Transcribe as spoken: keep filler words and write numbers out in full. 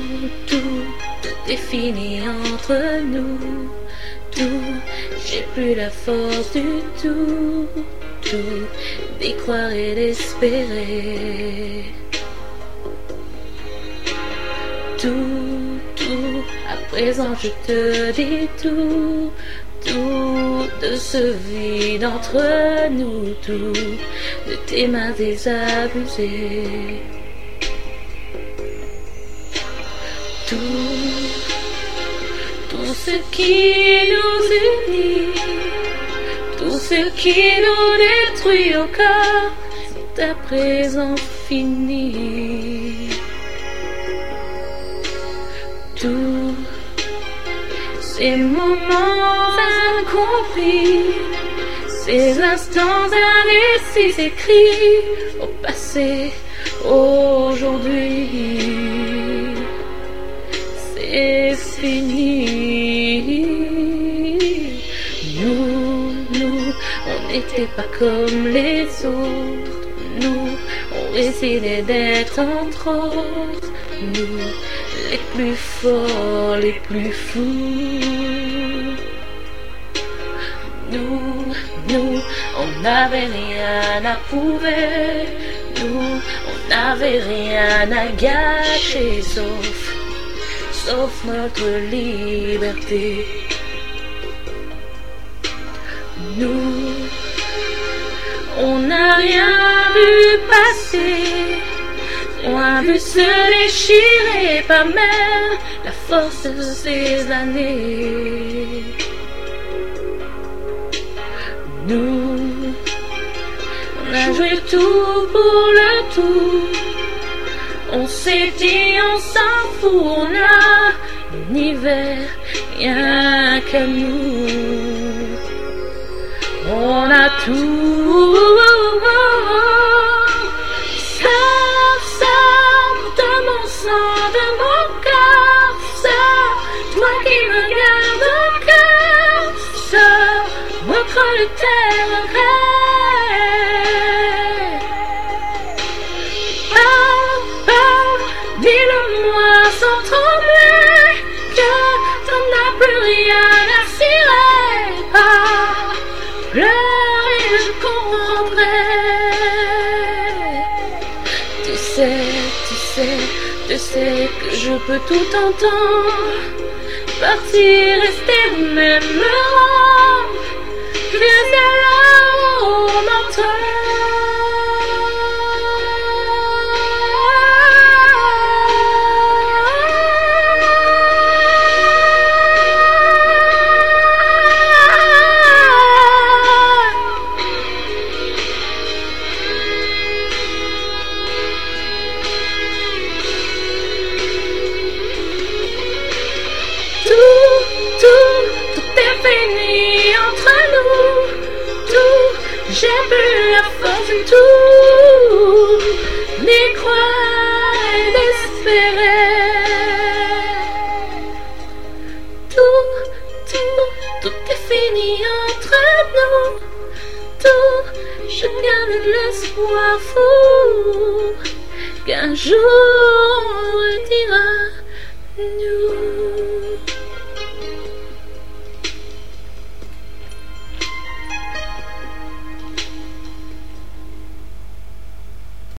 tout, tout est fini entre nous. Tout, j'ai plus la force du tout. Tout, d'y croire et d'espérer. Tout, tout, à présent je te dis tout. Tout de ce vide entre nous, tout de tes mains désabusées. Tout, tout ce qui nous unit, tout ce qui nous détruit au corps, c'est à présent fini. Tout ces moments incompris, ces instants indécis écrits au passé, aujourd'hui, c'est fini. Nous, nous, on n'était pas comme les autres. Nous, on décidait d'être entre autres. Nous, les plus forts, les plus fous. Nous, nous, on n'avait rien à prouver. Nous, on n'avait rien à gâcher, sauf, sauf notre liberté. Nous, on n'a rien vu passer. On a vu se déchirer par même la force de ces années. Nous, on a joué tout pour le tout. On s'est dit on s'en fout, on a l'univers rien qu'à nous. On a tout. De mon cœur, sors, toi qui me gardes au cœur, sors, au creux de tes regrets. Parle, parle, dis-le-moi sans trembler, que t'en as plus rien à cirer. Parle, pleure et je comprendrai. Tu sais, tu sais, je sais que je peux tout entendre, partir, rester, même me rendre, que c'est là où on m'entend. J'ai plus la force de tout, d'y croire et d'espérer. Tout, tout, tout est fini entre nous. Tout, je garde l'espoir fou qu'un jour on redira.